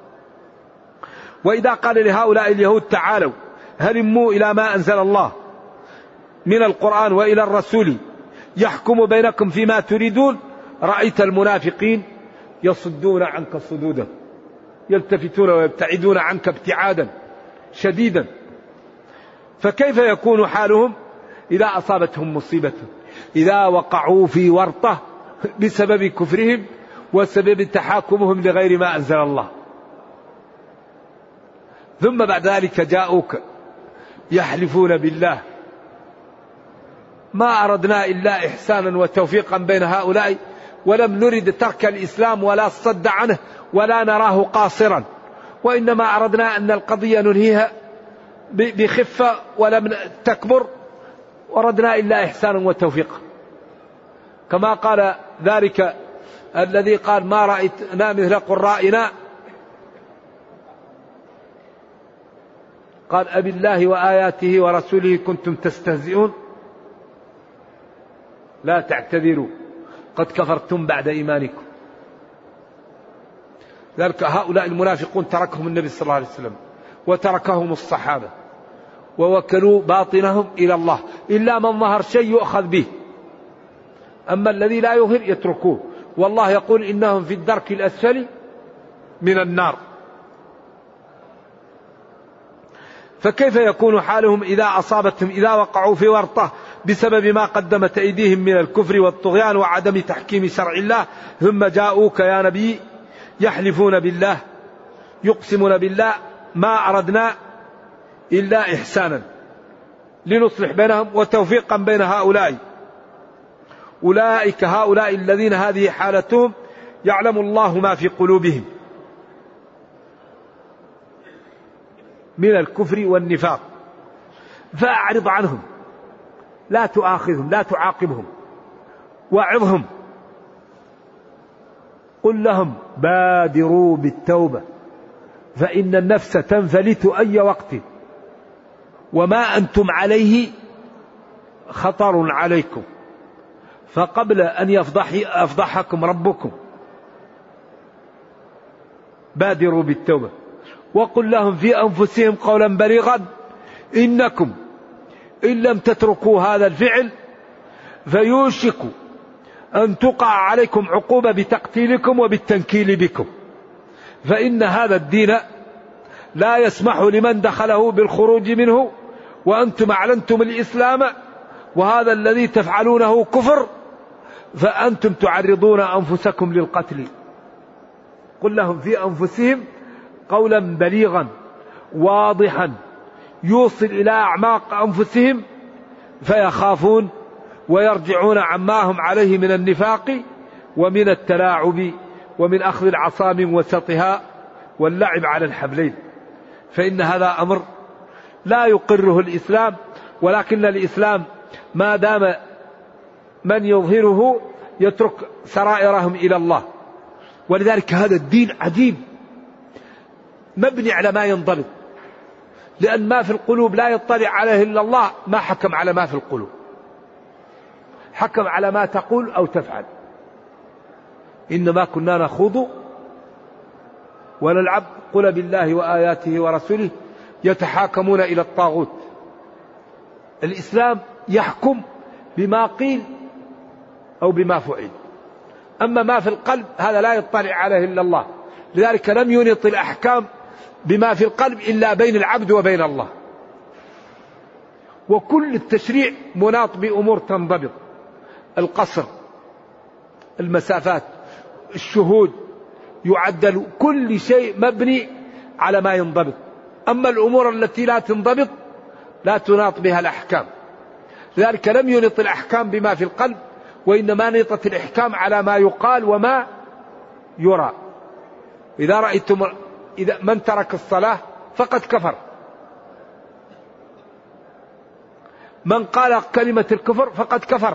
وإذا قال لهؤلاء اليهود تعالوا هلموا إلى ما أنزل الله من القرآن وإلى الرسول يحكم بينكم فيما تريدون، رأيت المنافقين يصدون عنك صدودا، يلتفتون ويبتعدون عنك ابتعادا شديدا. فكيف يكون حالهم إذا أصابتهم مصيبة، إذا وقعوا في ورطة بسبب كفرهم وسبب تحاكمهم لغير ما أنزل الله، ثم بعد ذلك جاءوك يحلفون بالله ما أردنا إلا إحسانا وتوفيقا بين هؤلاء، ولم نرد ترك الإسلام ولا الصد عنه ولا نراه قاصرا، وإنما أردنا أن القضية ننهيها بخفة ولم تكبر، وردنا إلا إحسانا وتوفيقا. كما قال ذلك الذي قال ما رأيتنا مثل قرائنا، قال أبي الله وآياته ورسوله كنتم تستهزئون لا تعتذروا قد كفرتم بعد إيمانكم. ذلك هؤلاء المنافقون تركهم النبي صلى الله عليه وسلم وتركهم الصحابة ووكلوا باطنهم إلى الله، إلا من ظهر شيء يؤخذ به، أما الذي لا يظهر يتركوه. والله يقول إنهم في الدرك الأسفل من النار. فكيف يكون حالهم إذا أصابتهم، إذا وقعوا في ورطة بسبب ما قدمت أيديهم من الكفر والطغيان وعدم تحكيم شرع الله، ثم جاءوك يا نبي يحلفون بالله يقسمون بالله ما أردنا إلا إحسانا لنصلح بينهم وتوفيقا بين هؤلاء. أولئك هؤلاء الذين هذه حالتهم يعلم الله ما في قلوبهم من الكفر والنفاق، فأعرض عنهم، لا تؤاخذهم لا تعاقبهم، واعظهم، قل لهم بادروا بالتوبة فإن النفس تنفلت أي وقت وما أنتم عليه خطر عليكم، فقبل أن يفضح أفضحكم ربكم بادروا بالتوبة. وقل لهم في أنفسهم قولا بليغا إنكم إن لم تتركوا هذا الفعل فيوشك أن تقع عليكم عقوبة بتقتيلكم وبالتنكيل بكم، فإن هذا الدين لا يسمح لمن دخله بالخروج منه، وأنتم أعلنتم الإسلام وهذا الذي تفعلونه كفر، فأنتم تعرضون أنفسكم للقتل. قل لهم في أنفسهم قولا بليغا واضحا يوصل إلى أعماق أنفسهم فيخافون ويرجعون عما هم عليه من النفاق ومن التلاعب ومن أخذ العصا من وسطها واللعب على الحبلين. فإن هذا أمر لا يقره الإسلام، ولكن الإسلام ما دام من يظهره يترك سرائرهم إلى الله. ولذلك هذا الدين عجيب مبني على ما ينضبط، لأن ما في القلوب لا يطلع عليه إلا الله، ما حكم على ما في القلوب. حكم على ما تقول أو تفعل. إنما كنا نخوض ونلعب قل بالله وآياته ورسوله يتحاكمون إلى الطاغوت. الإسلام يحكم بما قيل أو بما فعل، أما ما في القلب هذا لا يطلع عليه إلا الله. لذلك لم ينط الأحكام بما في القلب إلا بين العبد وبين الله. وكل التشريع مناط بأمور تنضبط: القصر، المسافات، الشهود، يعدل، كل شيء مبني على ما ينضبط. أما الأمور التي لا تنضبط لا تناط بها الأحكام. لذلك لم ينط الأحكام بما في القلب، وإنما نطت الأحكام على ما يقال وما يرى. إذا رأيتم إذا من ترك الصلاة فقد كفر، من قال كلمة الكفر فقد كفر.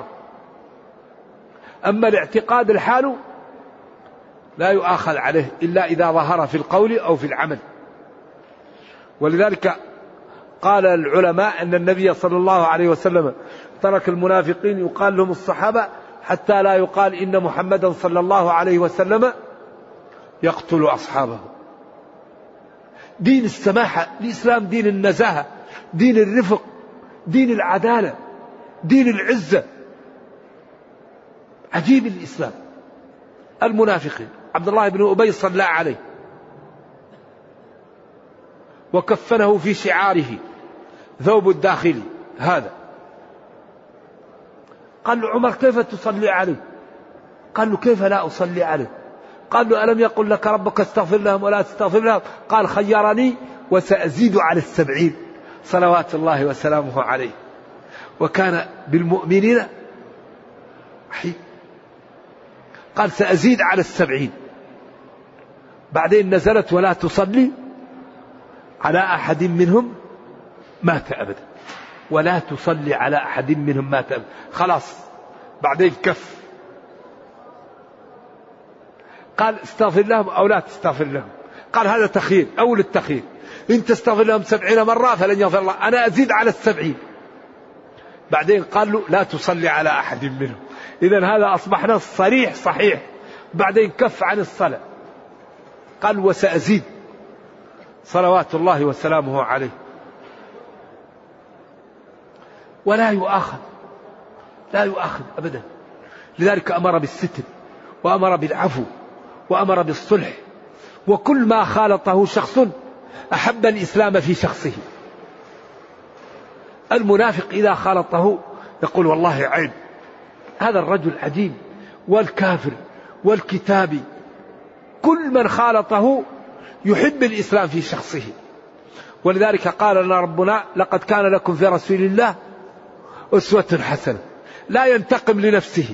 أما الاعتقاد الحال لا يؤاخذ عليه إلا إذا ظهر في القول أو في العمل. ولذلك قال العلماء أن النبي صلى الله عليه وسلم ترك المنافقين يقال لهم الصحابة حتى لا يقال إن محمدا صلى الله عليه وسلم يقتل أصحابه. دين السماحة، الإسلام دين النزاهة، دين الرفق، دين العدالة، دين العزة. عجيب الإسلام. المنافقين عبد الله بن أبي صلى عليه وكفنه في شعاره ثوب الداخلي هذا. قال له عمر كيف تصلي عليه؟ قال له كيف لا أصلي عليه؟ قال له ألم يقل لك ربك استغفر لهم ولا تستغفر لهم؟ قال خيرني وسأزيد على السبعين صلوات الله وسلامه عليه. وكان بالمؤمنين حي. قال سأزيد على السبعين. بعدين نزلت ولا تصلي على أحد منهم مات أبدا، ولا تصلي على أحد منهم مات أبدا. خلاص بعدين كف. قال استغفر لهم أو لا تستغفر لهم. قال هذا تخيير، أول التخيير، إن تستغفر لهم سبعين مرة فلن يغفر الله، أنا أزيد على السبعين. بعدين قال له لا تصلي على أحد منهم. إذن هذا أصبح نص صريح صحيح. بعدين كف عن الصلاة، قال وسأزيد صلوات الله وسلامه عليه. ولا يؤاخذ، لا يؤاخذ أبدا. لذلك أمر بالستر وأمر بالعفو وأمر بالصلح. وكل ما خالطه شخص أحب الإسلام في شخصه. المنافق إذا خالطه يقول والله عيب هذا الرجل عجيب، والكافر والكتابي كل من خالطه يحب الإسلام في شخصه. ولذلك قال لنا ربنا لقد كان لكم في رسول الله أسوة حسنة. لا ينتقم لنفسه.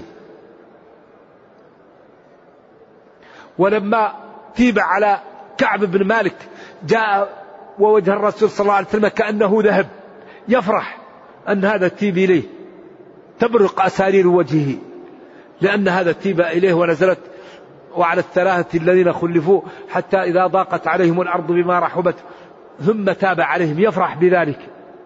ولما تيب على كعب بن مالك جاء ووجه الرسول صلى الله عليه وسلم كأنه ذهب، يفرح أن هذا تيب إليه، تبرق أسارير وجهه لأن هذا تيب إليه. ونزلت وعلى الثلاثة الذين خلفوا حتى إذا ضاقت عليهم الأرض بما رحبت ثم تاب عليهم، يفرح بذلك.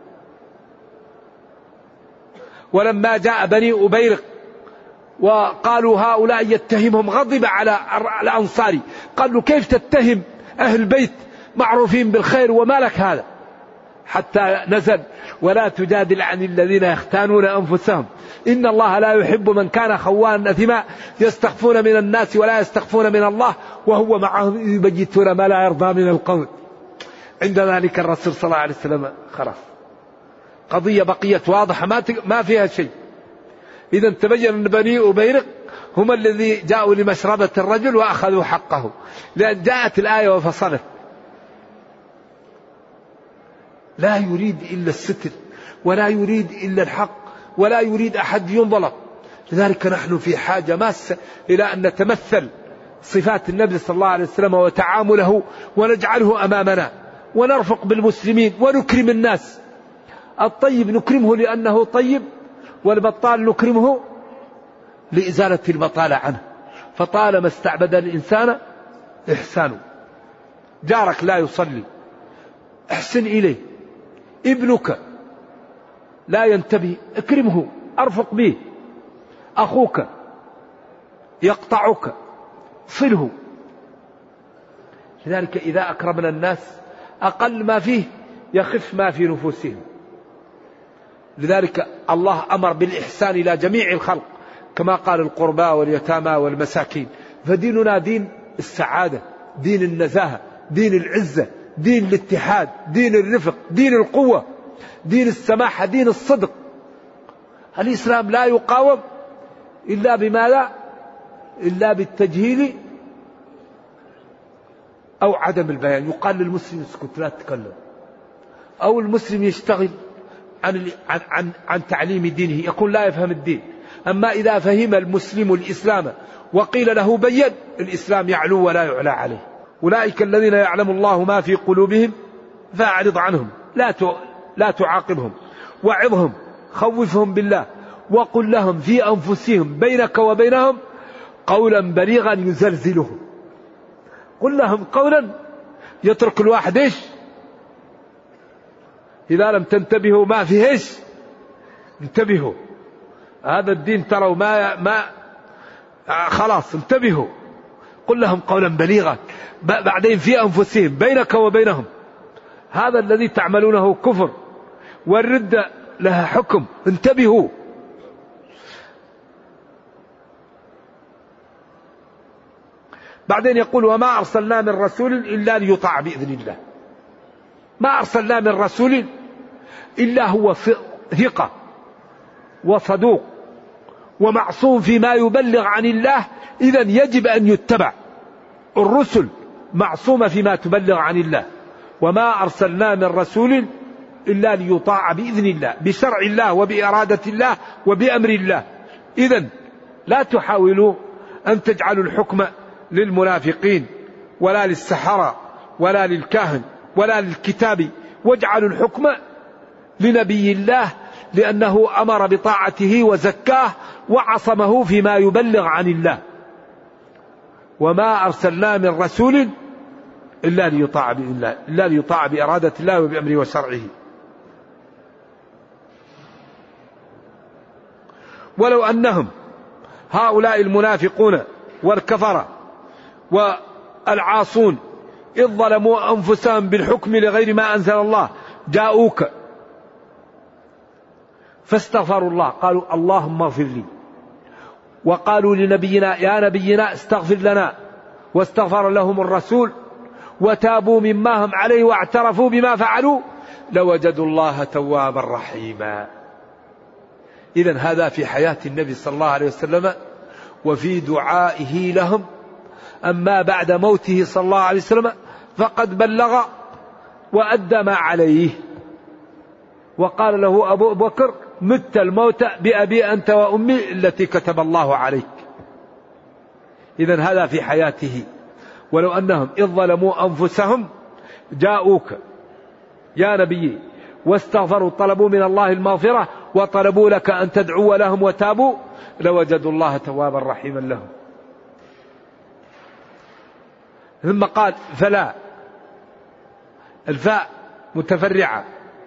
ولما جاء بني أبيرق وقالوا هؤلاء يتهمهم غضب على الأنصاري، قالوا كيف تتهم أهل البيت معروفين بالخير وما لك هذا؟ حتى نزل ولا تجادل عن الذين يختانون أنفسهم إن الله لا يحب من كان خوانا أثما يستخفون من الناس ولا يستخفون من الله وهو معهم يبيتون ما لا يرضى من القول. عند ذلك الرسول صلى الله عليه وسلم خلاص قضية بقيت واضحة ما ما فيها شيء. إذا تبين أن بني أبيرق هم الذي جاءوا لمشربة الرجل وأخذوا حقه، لأن جاءت الآية وفصلت. لا يريد إلا الستر ولا يريد إلا الحق ولا يريد أحد ينظلم. لذلك نحن في حاجة ماسة إلى أن نتمثل صفات النبي صلى الله عليه وسلم وتعامله ونجعله أمامنا ونرفق بالمسلمين ونكرم الناس. الطيب نكرمه لأنه طيب، والبطال نكرمه لإزالة البطالة عنه. فطالما استعبد الإنسان إحسانه. جارك لا يصلي احسن إليه، ابنك لا ينتبه اكرمه ارفق به، أخوك يقطعك صله. لذلك إذا أكرمنا الناس أقل ما فيه يخف ما في نفوسهم. لذلك الله أمر بالإحسان إلى جميع الخلق كما قال القرباء واليتامى والمساكين. فديننا دين السعادة، دين النزاهة، دين العزة، دين الاتحاد، دين الرفق، دين القوة، دين السماحة، دين الصدق. الإسلام لا يقاوم إلا بما لا إلا بالتجهيل أو عدم البيان. يقال للمسلم اسكت لا تتكلم، أو المسلم يشتغل عن, عن, عن, عن تعليم دينه، يكون لا يفهم الدين. أما إذا فهم المسلم الإسلام وقيل له بين، الإسلام يعلو ولا يعلى عليه. أولئك الذين يعلم الله ما في قلوبهم فأعرض عنهم، لا لا تعاقبهم، وعظهم، خوفهم بالله، وقل لهم في أنفسهم بينك وبينهم قولا بليغا يزلزلهم. قل لهم قولا يترك الواحد ايش؟ إذا لم تنتبهوا ما فيه ايش؟ انتبهوا. هذا الدين تروا ما ما خلاص انتبهوا. قل لهم قولا بليغا، بعدين في أنفسهم بينك وبينهم هذا الذي تعملونه كفر، والردة لها حكم، انتبهوا. بعدين يقول وما أرسلنا من رسول إلا ليطاع بإذن الله. ما أرسلنا من رسول إلا هو ثقة وصدوق ومعصوم فيما يبلغ عن الله، إذن يجب أن يتبع. الرسل معصومة فيما تبلغ عن الله. وما أرسلنا من رسول إلا ليطاع بإذن الله، بشرع الله وبإرادة الله وبأمر الله. إذن لا تحاولوا أن تجعلوا الحكم للمنافقين ولا للسحرة ولا للكاهن ولا للكتاب، واجعلوا الحكم لنبي الله، لأنه أمر بطاعته وزكاه وعصمه فيما يبلغ عن الله. وما أرسلنا من رسول إلا ليطاع بإذن الله، إلا ليطاع بإرادة الله وبأمره وشرعه. ولو أنهم هؤلاء المنافقون والكفرة والعاصون إذ ظلموا أنفسهم بالحكم لغير ما أنزل الله جاءوك فاستغفروا الله، قالوا اللهم اغفر لي، وقالوا لنبينا يا نبينا استغفر لنا، واستغفر لهم الرسول وتابوا مما هم عليه واعترفوا بما فعلوا لوجدوا الله توابا رحيما. إذن هذا في حياة النبي صلى الله عليه وسلم وفي دعائه لهم. أما بعد موته صلى الله عليه وسلم فقد بلغ وأدى ما عليه. وقال له أبو بكر مت الموت بأبي أنت وأمي التي كتب الله عليك. إذن هذا في حياته. ولو أنهم إذ ظلموا أنفسهم جاءوك يا نبي واستغفروا، طلبوا من الله المغفرة وطلبوا لك أن تدعو لهم وتابوا لوجدوا الله توابا رحيما لهم. ثم قال فلا، الفاء متفرعة،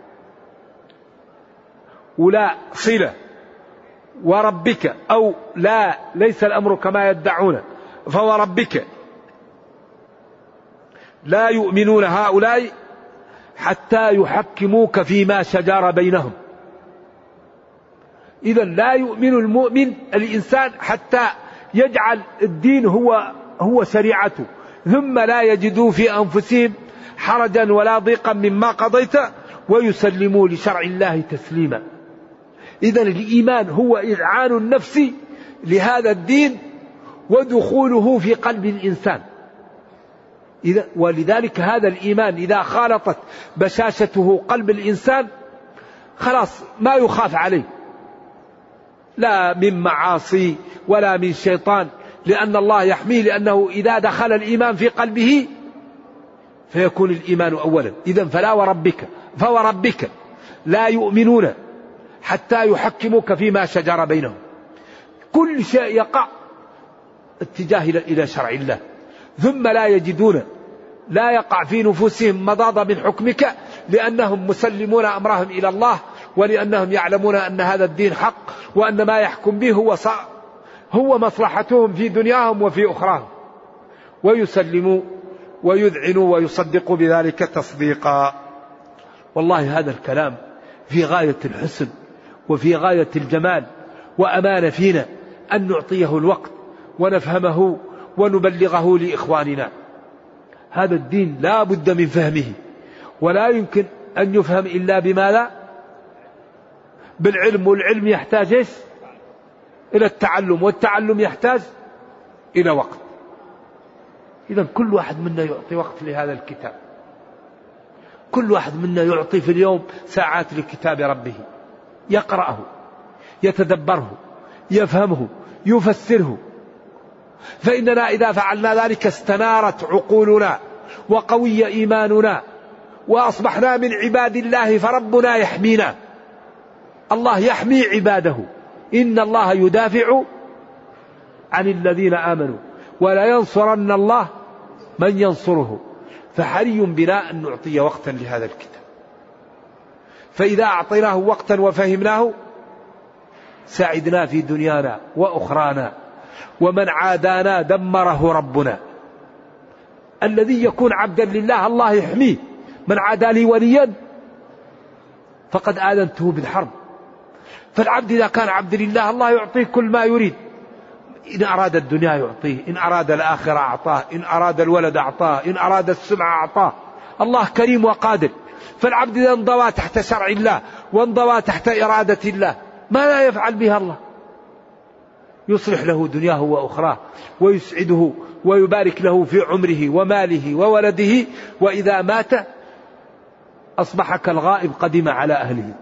ولا صلة، وربك أو لا ليس الأمر كما يدعون، فوربك لا يؤمنون هؤلاء حتى يحكموك فيما شجر بينهم. إذا لا يؤمن المؤمن الإنسان حتى يجعل الدين هو هو شريعته، ثم لا يجدوا في أنفسهم حرجا ولا ضيقا مما قضيت ويسلموا لشرع الله تسليما. إذا الإيمان هو إذعان النفس لهذا الدين ودخوله في قلب الإنسان. إذا ولذلك هذا الإيمان إذا خالطت بشاشته قلب الإنسان خلاص ما يخاف عليه، لا من معاصي ولا من شيطان، لأن الله يحميه، لأنه إذا دخل الإيمان في قلبه فيكون الإيمان أولا. إذن فلا وربك فوربك لا يؤمنون حتى يحكموك فيما شجر بينهم. كل شيء يقع اتجاه إلى شرع الله، ثم لا يجدون لا يقع في نفوسهم مضاض من حكمك، لأنهم مسلمون أمرهم إلى الله، ولأنهم يعلمون أن هذا الدين حق، وأن ما يحكم به هو هو مصلحتهم في دنياهم وفي أخراهم، ويسلموا ويذعنوا ويصدقوا بذلك تصديقا. والله هذا الكلام في غاية الحسن وفي غاية الجمال، وأمانة فينا أن نعطيه الوقت ونفهمه ونبلغه لإخواننا. هذا الدين لا بد من فهمه، ولا يمكن أن يفهم إلا بما لا بالعلم، والعلم يحتاج إيش؟ إلى التعلم، والتعلم يحتاج إلى وقت. إذا كل واحد منا يعطي وقت لهذا الكتاب، كل واحد منا يعطي في اليوم ساعات لكتاب ربه، يقرأه، يتدبره، يفهمه، يفسره. فإننا إذا فعلنا ذلك استنارت عقولنا وقوي إيماننا، وأصبحنا من عباد الله، فربنا يحمينا. الله يحمي عباده، إن الله يدافع عن الذين آمنوا ولا ينصرن الله من ينصره. فحري بنا أن نعطي وقتا لهذا الكتاب، فإذا أعطيناه وقتا وفهمناه ساعدنا في دنيانا وأخرانا. ومن عادانا دمره ربنا. الذي يكون عبدا لله الله يحميه. من عادى لي وليا فقد آذنته بالحرب. فالعبد إذا كان عبد لله الله يعطيه كل ما يريد. إن أراد الدنيا يعطيه، إن أراد الآخرة أعطاه، إن أراد الولد أعطاه، إن أراد السمعة أعطاه. الله كريم وقادر. فالعبد إذا انضوى تحت شرع الله وانضوى تحت إرادة الله ما لا يفعل بها الله؟ يصلح له دنياه وأخراه، ويسعده ويبارك له في عمره وماله وولده. وإذا مات أصبح كالغائب قدم على أهله.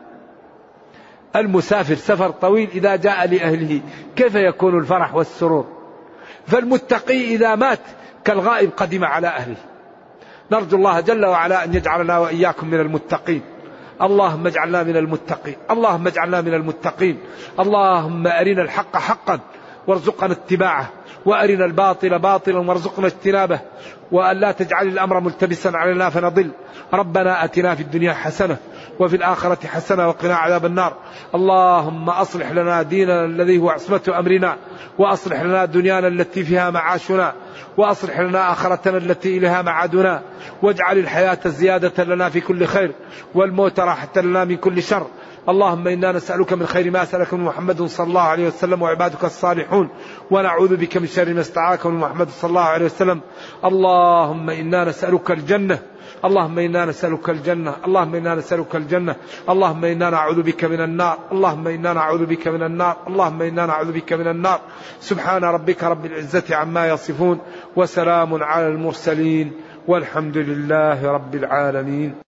المسافر سفر طويل إذا جاء لأهله كيف يكون الفرح والسرور؟ فالمتقي إذا مات كالغائب قدم على أهله. نرجو الله جل وعلا أن يجعلنا وإياكم من المتقين. اللهم اجعلنا من المتقين، اللهم اجعلنا من المتقين. اللهم أرنا الحق حقا وارزقنا اتباعه، وأرنا الباطل باطلا وارزقنا اجتنابه، وأن لا تجعل الأمر ملتبسا علينا فنضل. ربنا آتنا في الدنيا حسنة وفي الآخرة حسنة وقنا عذاب النار. اللهم أصلح لنا ديننا الذي هو عصمة أمرنا، وأصلح لنا دنيانا التي فيها معاشنا، وأصلح لنا آخرتنا التي إليها معادنا، واجعل الحياة زيادة لنا في كل خير والموت راحة لنا من كل شر. اللهم إنا نسألك من خير ما سألك من محمد صلى الله عليه وسلم وعبادك الصالحون، ونعوذ بك من شر ما استعاذك من محمد صلى الله عليه وسلم. اللهم إنا نسألك الجنة، اللهم إنا نسألك الجنة، اللهم إنا نسألك الجنة، اللهم إنا نعوذ بك من النار، اللهم إنا نعوذ بك من النار، اللهم إنا نعوذ بك من النار. سبحان ربك رب العزة عما يصفون، وسلام على المرسلين، والحمد لله رب العالمين.